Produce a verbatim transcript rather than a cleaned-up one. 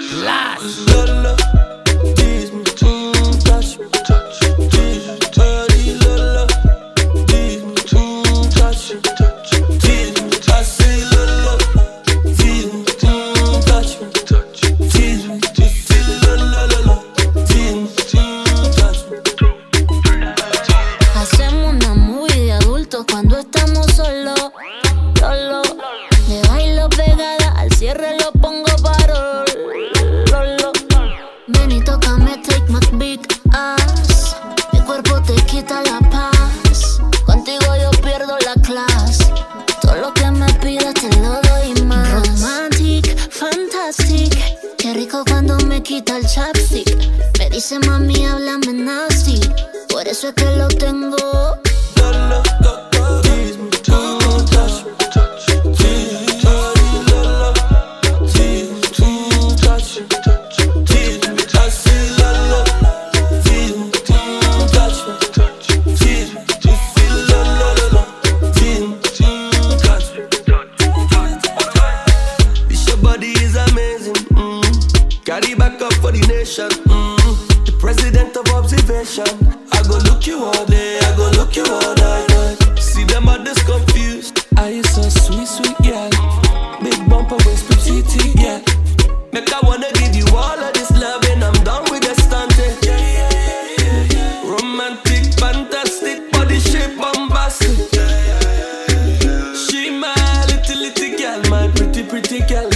Last. Lola, tease me, mm, touch me, touch me, tease me, dirty Lola, tease me, mm, touch me, touch me, tease me. I say Lola, tease me, mm, touch me, touch me, tease me, tease me, Lola, Lola, tease me, mm, touch me. Hacemos una movie de adultos cuando estamos solos. Lolo, le bailo pegada, al cierre lo pongo paro. Lolo, ven y tócame, take my big ass. Mi cuerpo te quita la paz. Contigo yo pierdo la clase. Todo lo que me pidas te lo doy más. Romantic, fantastic. Qué rico cuando me quita el chapstick. Me dice mami, háblame nasty. Por eso es que lo tengo. Lola, tease me, mm, touch me, touch me, tease me, dirty Lola, tease me, mm, touch me, touch me, tease me. I say Lola, tease me, mm, touch me, touch me, tease me, tease me, Lola, Lola, tease me, mm, touch me. This your body is amazing, mm. Carry back up for the nation, mm. The president of observation. I go look you all day, I go look you all night. See them others confused. Are you so sweet, sweet girl? Big bumper waist, petite girl. Make I wanna give you all of this love and I'm done with the stunting. Yeah, yeah, yeah, yeah, yeah. Romantic, fantastic, body shape bombastic. She my little, little girl, my pretty, pretty girl.